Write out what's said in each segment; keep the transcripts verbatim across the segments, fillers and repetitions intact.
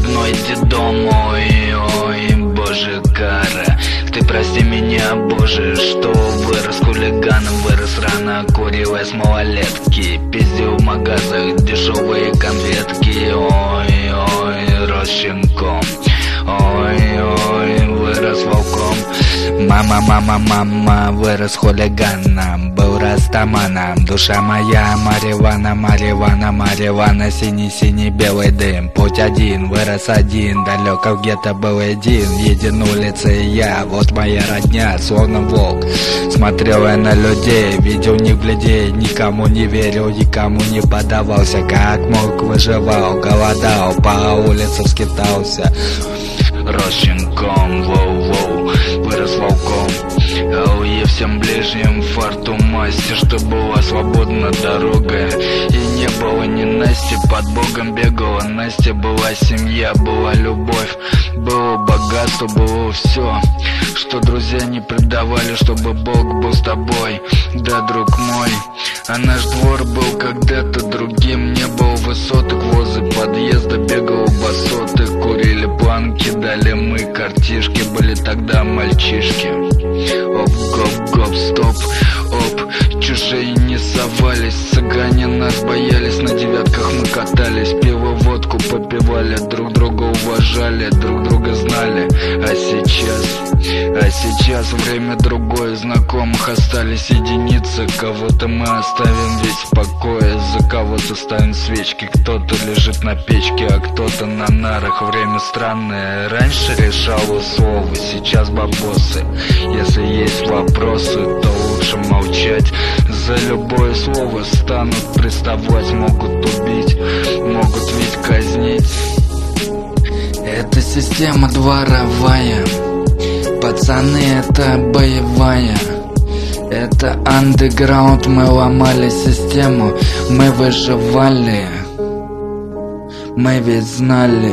гной детдом. Ой, ой, боже, кара, ты прости меня, боже, что вырос хулиганом, вырос рано, курил с малолетки, пиздил в магазах дешевые конфетки. Ой, ой, рос щенком, ой, ой, вырос волком. Мама, мама, мама, вырос хулиганом, был растаманом. Душа моя марихуана, марихуана, марихуана, синий-синий белый дым. Путь один, вырос один, далеко где-то был один. Един улицей я, вот моя родня, словно волк. Смотрел я на людей, видел не глядей, никому не верил, никому не поддавался. Как мог выживал, голодал, по улицам скитался. Рос щенком, воу-воу, вырос волком. Ауе всем ближним фарту масти, что была свободна дорога. И не было ни Насти, под Богом бегала Настя. Была семья, была любовь, было богатство, было все, что друзья не предавали, чтобы Бог был с тобой. Да, друг мой, а наш двор был когда-то другим. Не было высоток возле подъезда, бегал басоты, курили планки, дали мы картишки, были тогда мальчишки. Оп, гоп, гоп, стоп, оп, чужие не совались, цыгане нас боялись, на девятках мы катались, пиво, водку попивали, друг друга уважали, друг друга знали. А сейчас, а сейчас время другое, знакомых остались единицы. Кого-то мы оставим весь в покое, за кого-то ставим свечки, кто-то лежит на печке, а кто-то на нарах. Время странное, раньше решал условы, сейчас бабосы. Если есть вопросы, то лучше молчать. За любое слово станут приставать, могут убить, могут ведь казнить. Это система дворовая, пацаны, это боевая. Это андеграунд, мы ломали систему, мы выживали, мы ведь знали.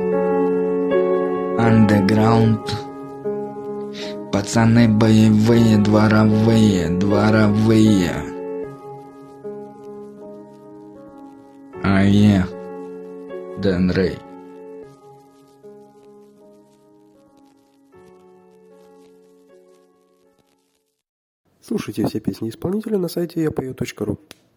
Андеграунд, пацаны боевые, дворовые, дворовые. Ае, Дэн Рэй. Слушайте все песни исполнителя на сайте я пою точка ру.